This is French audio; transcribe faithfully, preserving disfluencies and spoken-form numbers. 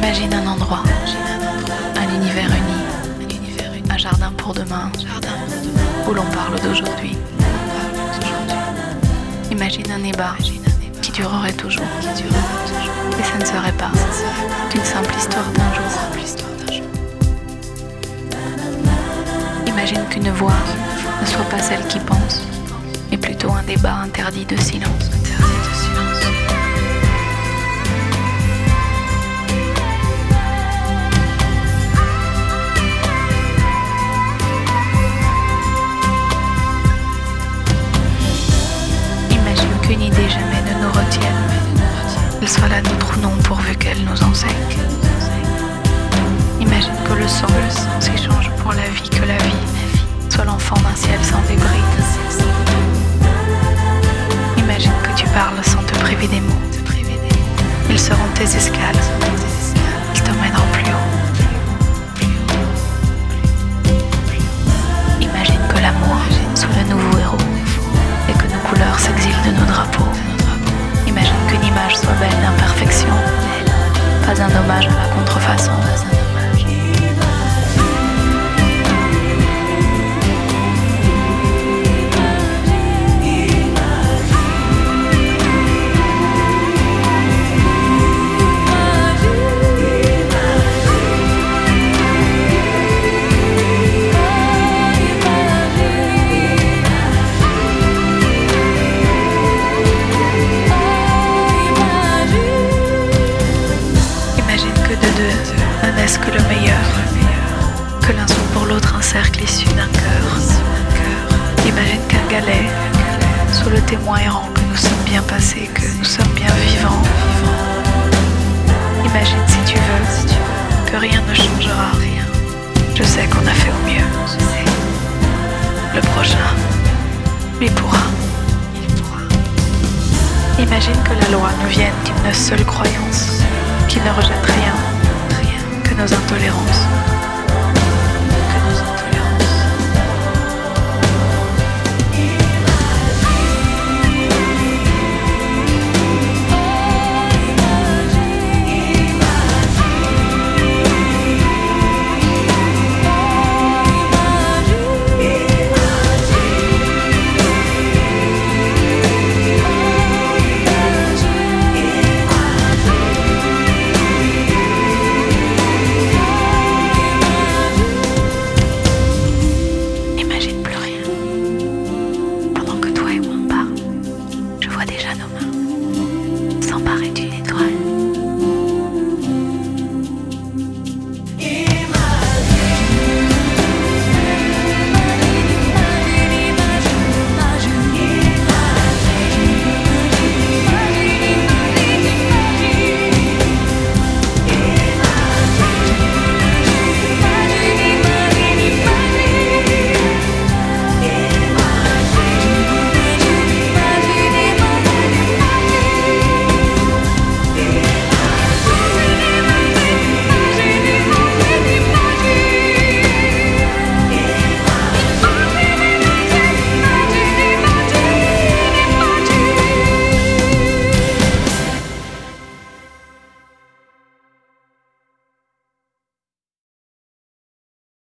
Imagine un endroit, un univers uni, un jardin pour demain, où l'on parle d'aujourd'hui. Imagine un débat qui durerait toujours, et ça ne serait pas qu'une simple histoire d'un jour. Imagine qu'une voix ne soit pas celle qui pense, mais plutôt un débat interdit de silence. Imagine qu'une idée jamais ne nous retienne, qu'elle soit la nôtre ou non pourvu qu'elle nous enseigne. Imagine que le sang s'échange pour la vie, que la vie soit l'enfant d'un ciel sans débris. Imagine que tu parles sans te priver des mots. Ils seront tes escales, ils t'emmèneront plus haut. Imagine que l'amour soit le nouveau héros et que nos couleurs s'exilent de nos drapeaux. Imagine qu'une image soit belle d'imperfection, pas un hommage à la contrefaçon. Ne naisse que le meilleur, que l'un soit pour l'autre un cercle issu d'un cœur. Imagine qu'un galet soit le témoin errant que nous sommes bien passés, que nous sommes bien vivants. Imagine si tu veux que rien ne changera. Je sais qu'on a fait au mieux. Le prochain, lui pourra. Imagine que la loi nous vienne d'une seule croyance, qui ne rejette rien que nos intolérances.